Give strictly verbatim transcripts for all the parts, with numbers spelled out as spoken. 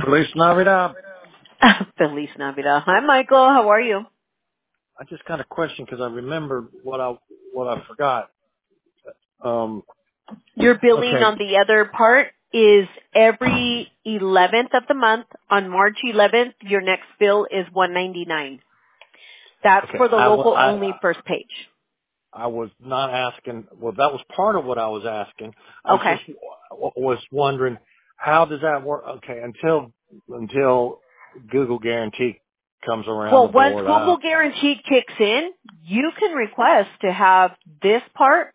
Feliz Navidad. Feliz Navidad. Hi, Michael. How are you? I just got a question because I remembered what I what I forgot. Um, Your billing okay, on the other part is every eleventh of the month. On March eleventh, your next bill is one ninety-nine. That's okay. for the I, wa- local I only first page. I was not asking. Well, that was part of what I was asking. I was Okay. just w- was wondering how does that work? Okay, until until Google Guarantee comes around the Well, once board. I, Google Guarantee kicks in, you can request to have this part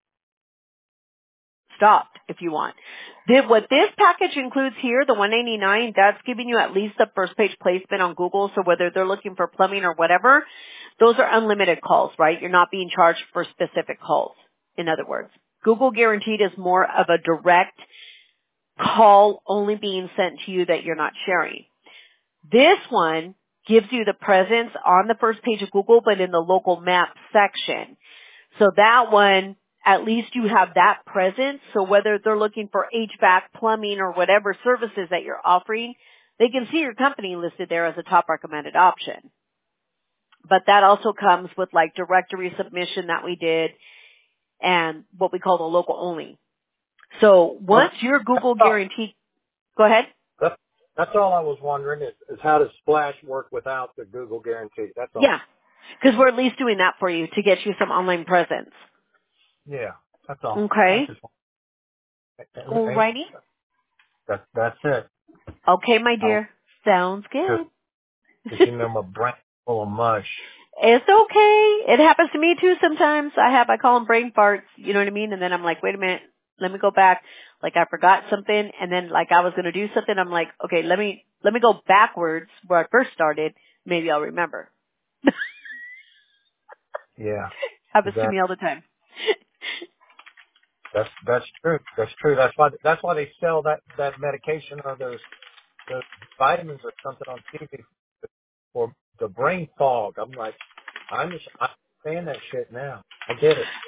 stopped if you want. The, what this package includes here, the one ninety-nine, that's giving you at least the first page placement on Google. So whether they're looking for plumbing or whatever, those are unlimited calls, right? You're not being charged for specific calls. In other words, Google Guaranteed is more of a direct call only being sent to you that you're not sharing. This one gives you the presence on the first page of Google, but in the local map section. So that one, at least you have that presence. So whether they're looking for H V A C, plumbing, or whatever services that you're offering, they can see your company listed there as a top recommended option. But that also comes with like directory submission that we did and what we call the local only. So once your Google guarantee, go ahead. that's, that's all I was wondering is, is how does Splash work without the Google Guarantee? That's all. Yeah, because we're at least doing that for you to get you some online presence. Yeah, that's all. I Okay. just and, and Alrighty. that, that's it. Okay, my I'll, dear. Sounds cause, good. 'cause you know my brain full of mush. It's okay. It happens to me too sometimes. I have, I call them brain farts, you know what I mean? And then I'm like, wait a minute, let me go back. Like I forgot something and then like I was going to do something. I'm like, okay, let me, let me go backwards where I first started. Maybe I'll remember. Yeah, Happens to that me all the time. that's that's true. That's true. That's why that's why they sell that that medication or those those vitamins or something on T V for the brain fog. I'm like, I understand, I understand that shit now. I get it.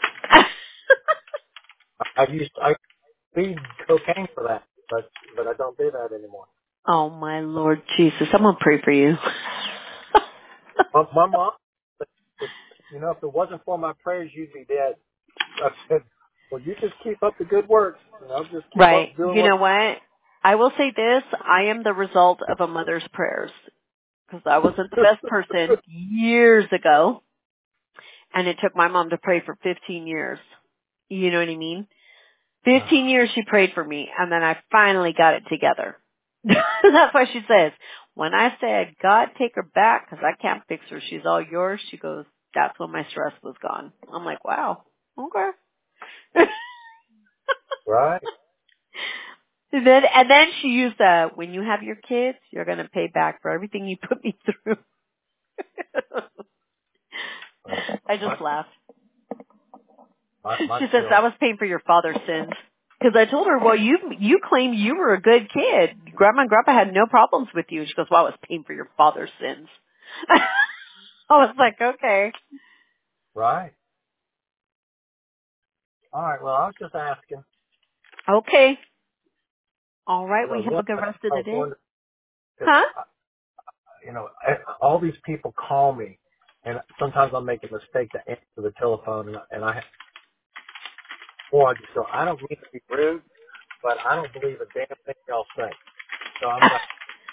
I, I used I feed cocaine for that, but but I don't do that anymore. Oh my Lord Jesus. I'm going to pray for you. My, my mom, if, you know, if it wasn't for my prayers, you'd be dead. I said, well, you just keep up the good work. You know, just keep Right. up doing You what. know what? I will say this. I am the result of a mother's prayers because I wasn't the best person years ago. And it took my mom to pray for fifteen years. You know what I mean? fifteen years she prayed for me and then I finally got it together. That's why she says, when I said, God, take her back because I can't fix her. She's all yours. She goes, that's when my stress was gone. I'm like, wow. Okay. Right. And then, and then she used uh when you have your kids, you're going to pay back for everything you put me through. I My just laughed. my, my She says, I feeling. was paying for your father's sins. Because I told her, well, you you claim you were a good kid. Grandma and Grandpa had no problems with you. She goes, well, I was paying for your father's sins. I was like, okay. Right. All right. Well, I was just asking. Okay. All right. Because I We was have a wondering. good rest of I the was day. wondering if Huh? you know, all these people call me, and sometimes I'll make a mistake to answer the telephone, and I, and I or I just go, I don't mean to be rude, but I don't believe a damn thing y'all say. So I'm like,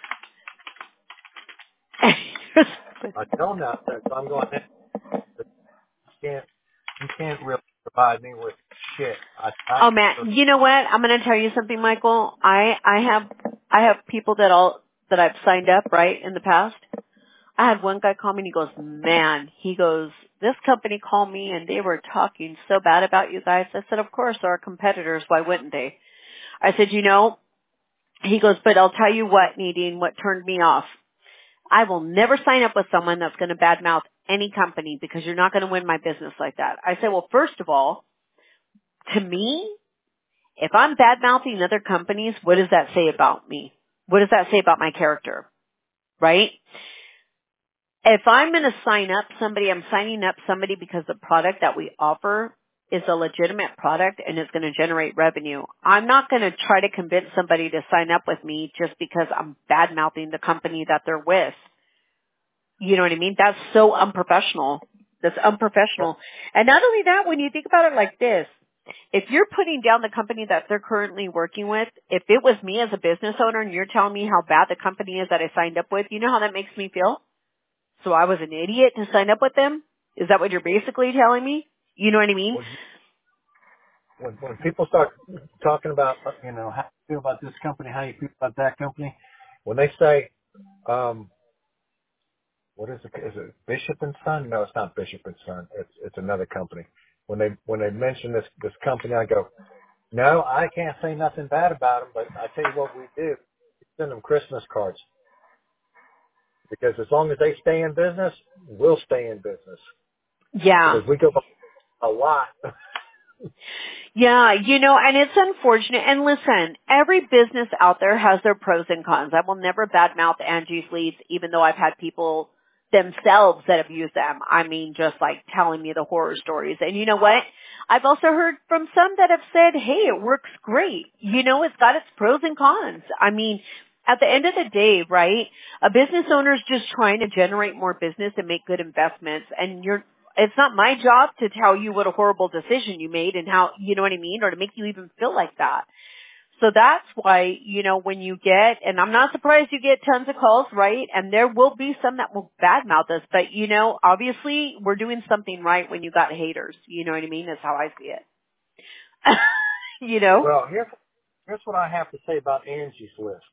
I don't know that. So I'm going, "Hey, you can't, you can't really provide me with shit. I, I Oh man, you know what? I'm going to tell you something, Michael. I I have I have people that all that I've signed up right in the past. I had one guy call me and he goes, "Man," he goes, "This company called me and they were talking so bad about you guys." I said, "Of course, they're our competitors. Why wouldn't they?" I said, "You know," he goes, "But I'll tell you what, Nadine, what turned me off. I will never sign up with someone that's going to badmouth any company because you're not going to win my business like that." I said, "Well, first of all, to me, if I'm bad-mouthing other companies, what does that say about me? What does that say about my character? Right? If I'm going to sign up somebody, I'm signing up somebody because the product that we offer is a legitimate product and is going to generate revenue. I'm not going to try to convince somebody to sign up with me just because I'm bad mouthing the company that they're with. You know what I mean? That's so unprofessional. That's unprofessional. And not only that, when you think about it like this, if you're putting down the company that they're currently working with, if it was me as a business owner and you're telling me how bad the company is that I signed up with, you know how that makes me feel? So I was an idiot to sign up with them? Is that what you're basically telling me? You know what I mean? When, when, when people start talking about, uh, you know, how you feel about this company, how you feel about that company, when they say, um, what is it? Is it Bishop and Son? No, it's not Bishop and Son. It's it's another company. When they when they mention this this company, I go, no, I can't say nothing bad about them. But I tell you what, we do we send them Christmas cards because as long as they stay in business, we'll stay in business Yeah. because we go a lot. Yeah, you know, and it's unfortunate. And listen, every business out there has their pros and cons. I will never badmouth Angie's Leads, even though I've had people themselves that have used them. I mean, just like telling me the horror stories. And you know what? I've also heard from some that have said, hey, it works great. You know, it's got its pros and cons. I mean, at the end of the day, right, a business owner is just trying to generate more business and make good investments. And you're it's not my job to tell you what a horrible decision you made and how, you know what I mean, or to make you even feel like that. So that's why, you know, when you get, and I'm not surprised you get tons of calls, right? And there will be some that will badmouth us, but you know, obviously we're doing something right when you got haters. You know what I mean? That's how I see it. You know? Well, here's here's what I have to say about Angie's List.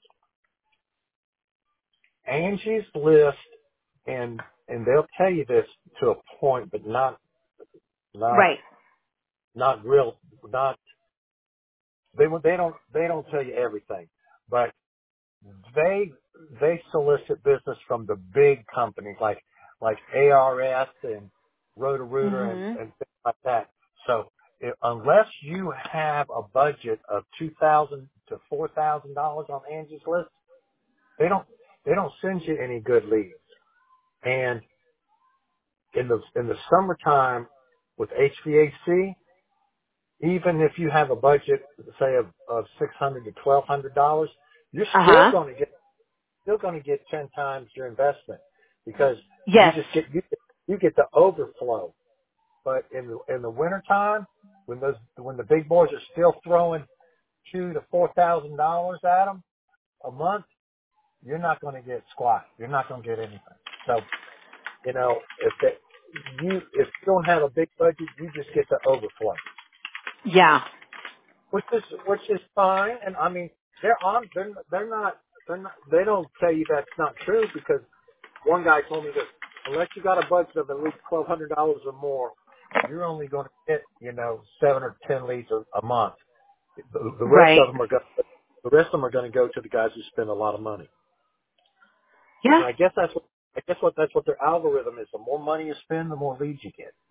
Angie's List, and and they'll tell you this to a point, but not not Right. not real, not they they don't they don't tell you everything, but they they solicit business from the big companies like like A R S and Roto-Rooter and, Mhm. and things like that. So if, unless you have a budget of two thousand to four thousand dollars on Angie's List, they don't they don't send you any good leads. And in the in the summertime with H V A C, even if you have a budget, say of, of six hundred to twelve hundred dollars, you're still Uh-huh. going to get still going to get ten times your investment because you Yes. just get you get, you get the overflow. But in the in the wintertime, when those when the big boys are still throwing two to four thousand dollars at them a month, you're not going to get squat. You're not going to get anything. So you know if they, you if you don't have a big budget, you just get the overflow. Yeah. which is which is fine. And I mean, they're on. They're they're not. They're not. They don't tell you that's not true because one guy told me this: unless you got a budget of at least twelve hundred dollars or more, you're only going to get you know seven or ten leads a, a month. The, the rest of Right. them are going. The rest of them are going to go to the guys who spend a lot of money. Yeah. And I guess that's what I guess what that's what their algorithm is. The more money you spend, the more leads you get.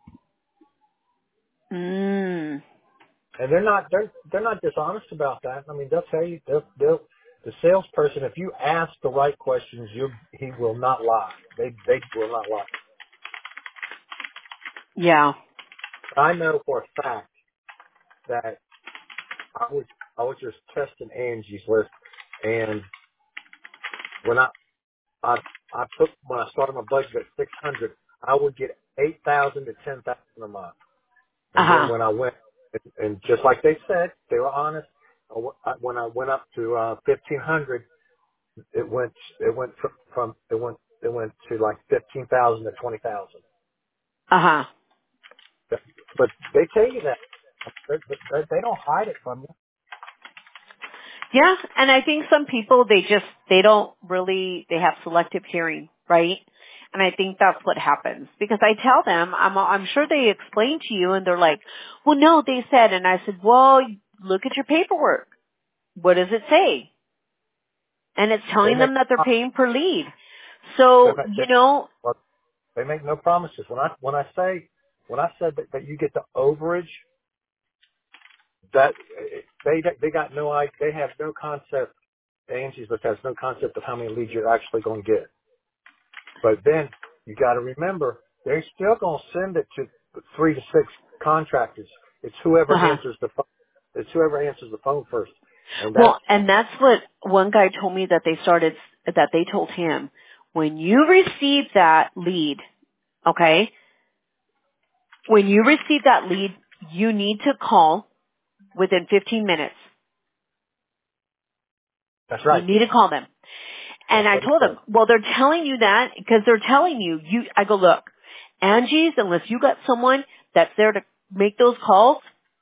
Mm. And they're not they're they're not dishonest about that. I mean, they'll tell you they'll they'll the salesperson, if you ask the right questions, you he will not lie. They they will not lie. Yeah. I know for a fact that I was I was just testing Angie's List, and when I I I put when I started my budget at six hundred, I would get eight thousand to ten thousand a month. And then Uh-huh. when I went and, and just like they said, they were honest. I w- I- When I went up to uh, fifteen hundred. It went, it went from, from it went, it went to like fifteen thousand to twenty thousand. Uh-huh. But they tell you that. They, they, they don't hide it from you. Yeah, and I think some people, they just, they don't really, they have selective hearing, right? And I think that's what happens. Because I tell them, I'm, I'm sure they explain to you and they're like, well, no, they said, and I said, well, look at your paperwork. What does it say? And it's They telling make, them that they're they paying per lead. So, make, they, you know, well, they make no promises. When I, when I say, when I said that, that you get the overage, that they, they got no idea, they have no concept, Angie's List has no concept of how many leads you're actually going to get. But then you got to remember, they're still going to send it to three to six contractors. It's whoever Uh-huh. answers the phone. It's whoever answers the phone first, and that's Well, and that's what one guy told me that they started, that they told him, when you receive that lead, okay, when you receive that lead, you need to call within fifteen minutes. that's You right. need to call them. And That's I what it told says. them, well, they're telling you that because they're telling you, you, I go, look, Angie's, unless you got someone that's there to make those calls,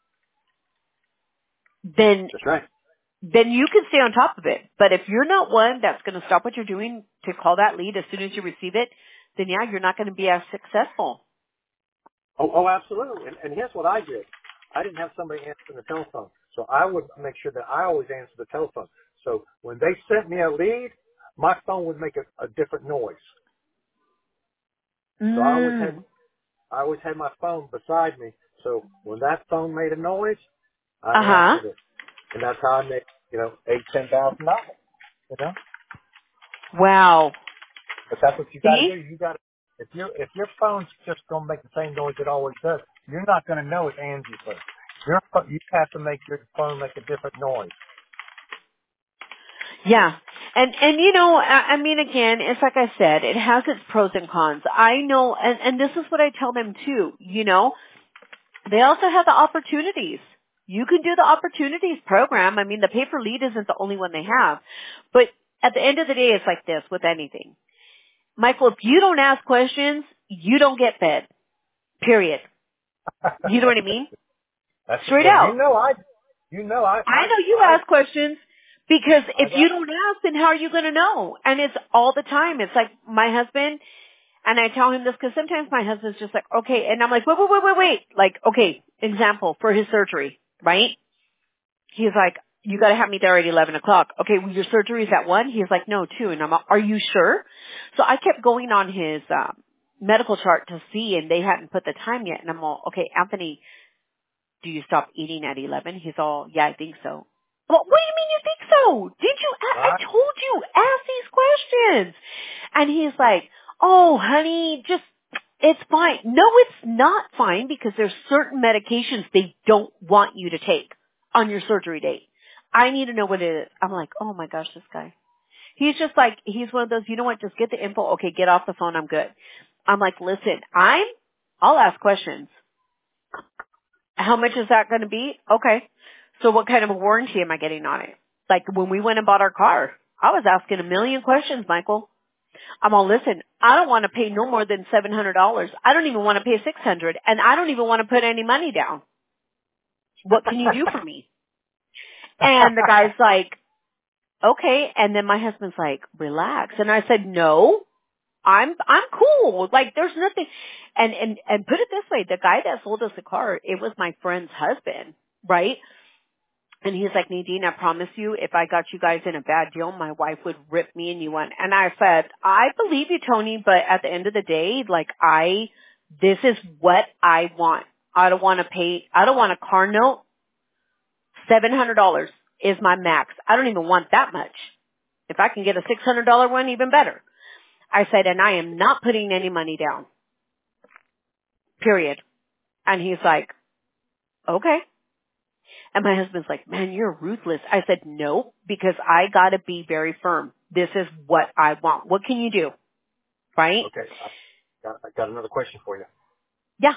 then, That's right. then you can stay on top of it. But if you're not one that's going to stop what you're doing to call that lead as soon as you receive it, then yeah, you're not going to be as successful. Oh, oh, absolutely. And, and here's what I did. I didn't have somebody answering the telephone, so I would make sure that I always answer the telephone. So when they sent me a lead, my phone would make a, a different noise. So I always had Mm. I always had my phone beside me. So when that phone made a noise, I Uh-huh. answered it, and that's how I made you know eight ten thousand dollars. You know, Wow. but that's what you got to See? do. You got to if your if your phone's just gonna make the same noise it always does, you're not gonna know it's Angie first. Your pho- you have to make your phone make a different noise. Yeah. And, and you know, I, I mean, again, it's like I said, it has its pros and cons. I know, and, and this is what I tell them too, you know, they also have the opportunities. You can do the opportunities program. I mean, the pay per lead isn't the only one they have. But at the end of the day, it's like this with anything. Michael, if you don't ask questions, you don't get fed. Period. You know what I mean? That's Straight well, you out. know I, you know I I I know you I ask questions because I if you got don't ask, then how are you going to know? And it's all the time. It's like my husband, and I tell him this because sometimes my husband's just like, okay, and I'm like, wait, wait, wait, wait, wait. Like, okay, example, for his surgery, right? He's like, you got to have me there at eleven o'clock. Okay, well, your surgery's at one? He's like, no, two. And I'm like, are you sure? So I kept going on his um, medical chart to see, and they hadn't put the time yet. And I'm all, okay, Anthony, do you stop eating at eleven? He's all, yeah, I think so. Well, what do you mean you think so? Did you? a- right. I told you, ask these questions. And he's like, oh, honey, just, it's fine. No, it's not fine because there's certain medications they don't want you to take on your surgery date. I need to know what it is. I'm like, oh my gosh, this guy. He's just like, he's one of those, you know what, just get the info. Okay, get off the phone. I'm good. I'm like, listen, I'm, I'll ask questions. How much is that going to be? Okay. So what kind of a warranty am I getting on it? Like when we went and bought our car, I was asking a million questions, Michael. I'm all, listen, I don't want to pay no more than seven hundred dollars. I don't even want to pay six hundred dollars, and I don't even want to put any money down. What can you do for me? And the guy's like, okay. And then my husband's like, relax. And I said, no, I'm, I'm cool. Like there's nothing. And, and, and put it this way, the guy that sold us the car, it was my friend's husband, right? And he's like, Nadine, I promise you, if I got you guys in a bad deal, my wife would rip me a new one. And I said, I believe you, Tony, but at the end of the day, like I, this is what I want. I don't want to pay, I don't want a car note. seven hundred dollars is my max. I don't even want that much. If I can get a six hundred dollars one, even better. I said, and I am not putting any money down. Period. And he's like, okay. And my husband's like, man, you're ruthless. I said, no, because I gotta be very firm. This is what I want. What can you do? Right? Okay, I got, I got another question for you. Yeah.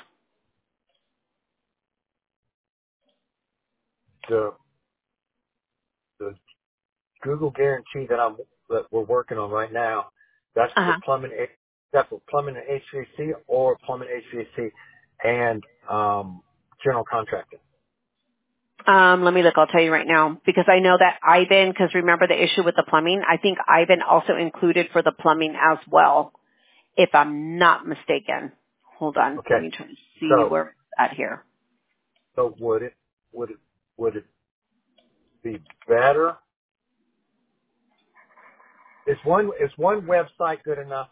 The the Google guarantee that I'm that we're working on right now, that's for Uh-huh. plumbing, that's for plumbing and H V A C or plumbing, H V A C, and um, general contracting. Um, let me look. I'll tell you right now. Because I know that Ivan, because remember the issue with the plumbing, I think Ivan also included for the plumbing as well, if I'm not mistaken. Hold on. Let Okay, me try to see so where it's at here. so would it would it would it be better? Is one is one website good enough?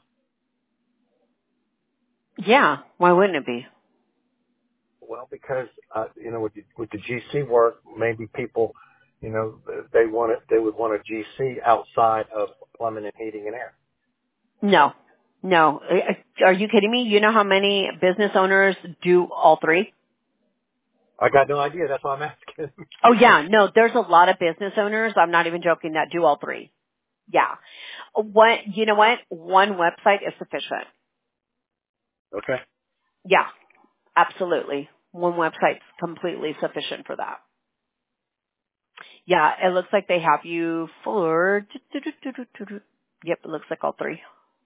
Yeah. Why wouldn't it be? Well, because uh, you know, with the, with the G C work, maybe people, you know, they want it. They would want a G C outside of plumbing and heating and air. No. No. Uh, Are you kidding me? You know how many business owners do all three? I got no idea. That's why I'm asking. Oh yeah, no, there's a lot of business owners, I'm not even joking, that do all three. Yeah. What, you know what? One website is sufficient. Okay. Yeah, absolutely. One website's completely sufficient for that. Yeah, it looks like they have you for, yep, it looks like all three.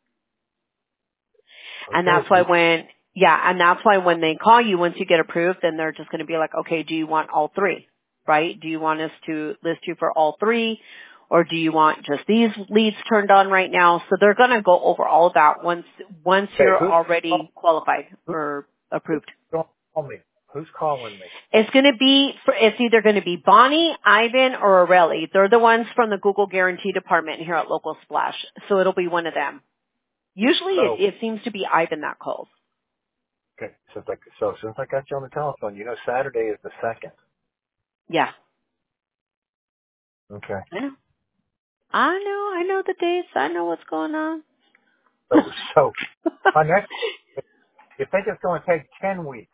And Okay. that's why when, yeah, and that's why when they call you, once you get approved, then they're just going to be like, okay, do you want all three? Right? Do you want us to list you for all three? Or do you want just these leads turned on right now? So they're going to go over all of that once, once Okay. you're Who's already qualified who, or who's approved. going to call me? Who's calling me? It's going to be, for, it's either going to be Bonnie, Ivan, or Aurelie. They're the ones from the Google Guarantee Department here at Local Splash. So it'll be one of them. Usually it, So it seems to be Ivan that calls. okay. Since I so since I got you on the telephone, you know Saturday is the second. Yeah. Okay. I know. I know. I know the dates. I know what's going on. So so my next, you think it's going to take ten weeks?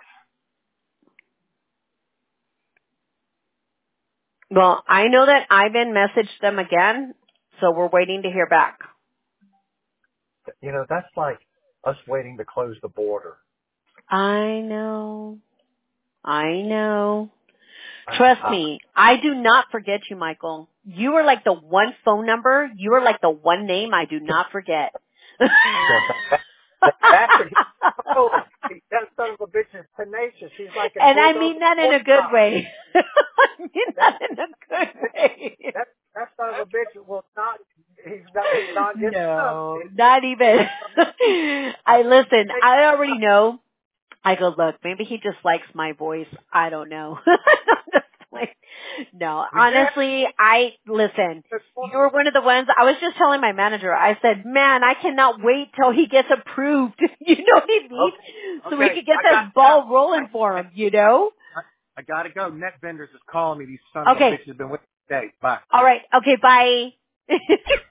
Well, I know that Ivan messaged them again, so we're waiting to hear back. You know, that's like us waiting to close the border. I know. I know. I, Trust I, me, I do not forget you, Michael. You are like the one phone number. You are like the one name I do not forget. so that, that bastard, he, oh, he, that son of a bitch is tenacious. He's like a And I bulldog mean with that a in pork a good chop. way. I mean That, that in a good way. that, that son of a bitch will not, he's not, he's not getting up. No, He, not even. I listen, he, I already know. I go, look, maybe he just likes my voice. I don't know. Like, no, he did. honestly, I, listen, you were one of the ones, I was just telling my manager, I said, man, I cannot wait till he gets approved. You know what I mean? Okay, So we okay, could get I got this ball rolling for I, him, you know? I, I gotta go. Net Vendors is calling me. These son of a Okay. bitches have been waiting today. Bye. All right. Okay. Bye.